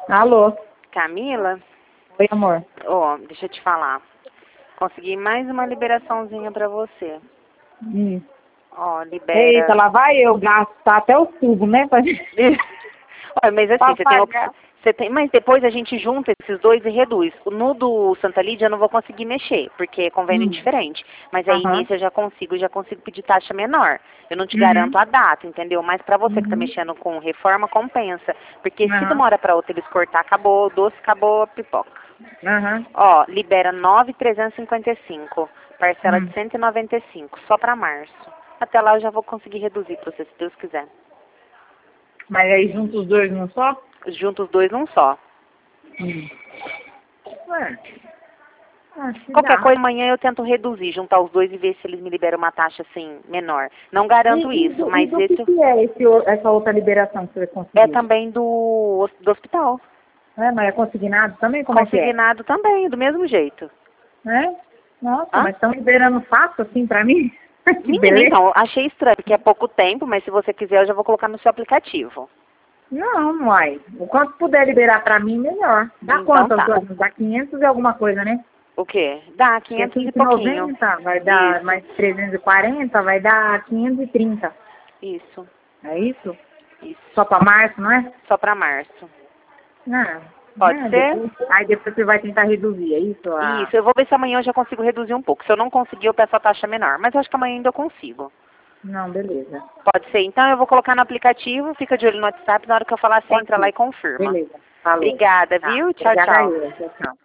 Alô? Camila? Oi, amor. Ó, deixa eu te falar. Consegui mais uma liberaçãozinha pra você. Ó, Eita, libera. lá vai eu gastar até o tubo, né? Olha, mas assim, Pra você tem, pagar. mas depois a gente junta esses dois e reduz. No do Santa Lídia eu não vou conseguir mexer, porque é convênio diferente. Mas aí Aham. nesse eu já consigo pedir taxa menor. Eu não te Uhum. garanto a data, entendeu? Mas pra você que tá Uhum. mexendo com reforma, compensa. Porque se de Aham. uma hora pra outra eles cortar, acabou o doce, acabou a pipoca. Aham. Ó, libera 9.355, parcela de Hum. 195, só pra março. Até lá eu já vou conseguir reduzir pra você, se Deus quiser. Mas aí juntos os dois não só? Juntos os dois num só. Ué, acho que Qualquer dá. coisa, amanhã eu tento reduzir, juntar os dois e ver se eles me liberam uma taxa assim, menor. Não E, garanto e, isso, do, e mas do esse que é essa outra liberação que você é conseguiu? também do hospital. É, mas é consignado também? Como é que é? Consignado também, do mesmo jeito. É? Nossa, Hã? mas estão liberando fácil assim pra mim? Que Menina, beleza. então, achei estranho, porque é pouco tempo, mas se você quiser eu já vou colocar no seu aplicativo. Não, uai. O quanto puder liberar pra mim, melhor. Dá Então quanto? tá. Dá 500 e alguma coisa, né? O quê? Dá Que é 500 e pouquinho. 590, vai dar Isso, mais 340, vai dar 530. isso, É isso? isso. Só pra março, não é? Só pra março. Não. Pode ser? Aí depois você vai tentar reduzir, é isso? Isso, eu vou ver se amanhã eu já consigo reduzir um pouco. Se eu não conseguir, eu peço a taxa menor. Mas eu acho que amanhã ainda eu consigo. Não, beleza. Pode ser. Então eu vou colocar no aplicativo, fica de olho no WhatsApp. Na hora que eu falar, você Pode entra lá ir. e confirma. Beleza. Falou. Obrigada, Tá. viu? Tchau, Obrigada a tchau. eu. Tchau, tchau.